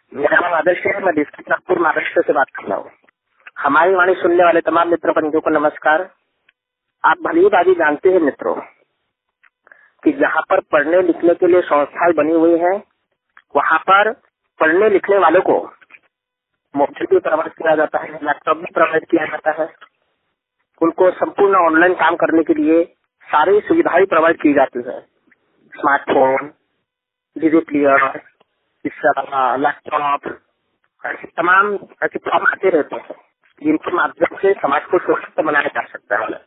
मेरा नाम आदर्श है। मैं डिस्ट्रिक्ट नागपुर महाराष्ट्र से बात कर रहा हूँ। हमारी वाणी सुनने वाले तमाम मित्र बंधुओं को नमस्कार। आप भली भांति जानते हैं मित्रों कि जहाँ पर पढ़ने लिखने के लिए संस्थाएं बनी हुई है, वहाँ पर पढ़ने लिखने वालों को मोबाइल भी प्रोवाइड किया जाता है, लैपटॉप भी प्रोवाइड किया जाता है। उनको संपूर्ण ऑनलाइन काम करने के लिए सारी सुविधाएं प्रोवाइड की जाती है। स्मार्टफोन, वीडियो प्लेयर, इसके अलावा लैपटॉप, ऐसे तमाम ऐसे काम आते रहते हैं जिनके माध्यम से समाज को सशक्त बनाया जा सकता है।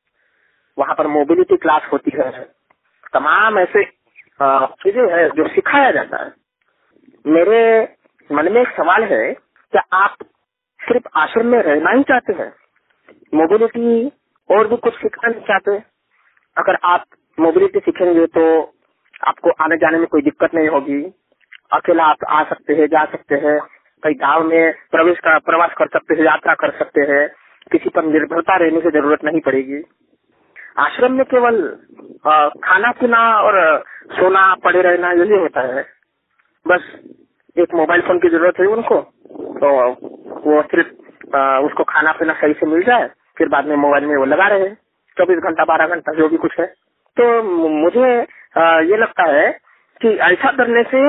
वहाँ पर मोबिलिटी क्लास होती है, तमाम ऐसे चीजें हैं जो सिखाया जाता है। मेरे मन में एक सवाल है, क्या आप सिर्फ आश्रम में रहना ही चाहते हैं, मोबिलिटी और भी कुछ सीखना नहीं चाहते? अगर आप मोबिलिटी सीखेंगे तो आपको आने जाने में कोई दिक्कत नहीं होगी। अकेला आप आ सकते हैं, जा सकते हैं, कई गांव में प्रवास कर सकते हैं, यात्रा कर सकते हैं। किसी पर निर्भरता रहने की जरूरत नहीं पड़ेगी। आश्रम में केवल खाना पीना और सोना पड़े रहना यही होता है। बस एक मोबाइल फोन की जरूरत है उनको, तो वो सिर्फ उसको खाना पीना सही से मिल जाए, फिर बाद में मोबाइल में वो लगा रहे 24 घंटा 12 घंटा जो भी कुछ है। तो मुझे ये लगता है कि ऐसा करने से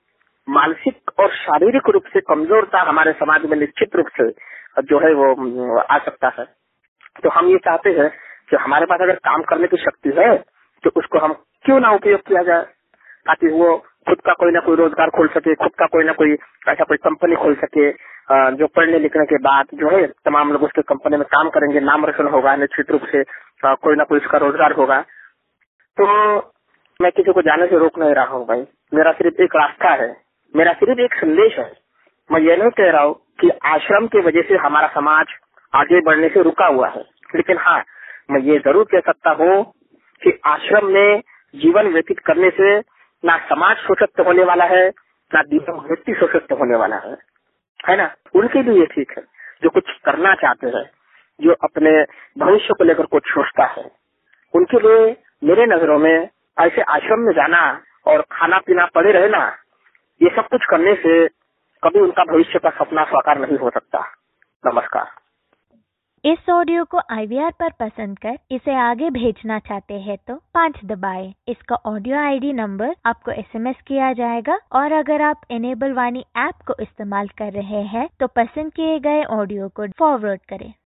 मानसिक और शारीरिक रूप से कमजोरता हमारे समाज में निश्चित रूप से जो है वो आ सकता है। तो हम ये चाहते हैं कि हमारे पास अगर काम करने की शक्ति है तो उसको हम क्यों ना उपयोग किया जाए, ताकि वो खुद का कोई ना कोई रोजगार खोल सके, खुद का कोई ना कोई ऐसा कोई कंपनी खोल सके। जो पढ़ने लिखने के बाद जो है तमाम लोग उसके कंपनी में काम करेंगे, नाम रोशन होगा, निश्चित रूप से कोई ना कोई उसका रोजगार होगा। तो मैं किसी को जाने से रोक नहीं रहा हूँ भाई, मेरा सिर्फ एक रास्ता है, मेरा सिर्फ एक संदेश है। मैं ये नहीं कह रहा हूँ कि आश्रम की वजह से हमारा समाज आगे बढ़ने से रुका हुआ है, लेकिन हाँ मैं ये जरूर कह सकता हूँ कि आश्रम में जीवन व्यतीत करने से ना समाज सशक्त होने वाला है, ना दिव्यांग व्यक्ति सशक्त होने वाला है ना। उनके लिए ये ठीक है जो कुछ करना चाहते हैं, जो अपने भविष्य को लेकर कुछ सोचता है। उनके लिए मेरे नजरों में ऐसे आश्रम में जाना और खाना पीना पड़े रहना, ये सब कुछ करने से कभी उनका भविष्य का सपना साकार नहीं हो सकता। नमस्कार। इस ऑडियो को IVR पर पसंद कर इसे आगे भेजना चाहते हैं तो 5 दबाएं। इसका ऑडियो ID नंबर आपको SMS किया जाएगा, और अगर आप इनेबल वाणी ऐप को इस्तेमाल कर रहे हैं तो पसंद किए गए ऑडियो को फॉरवर्ड करें।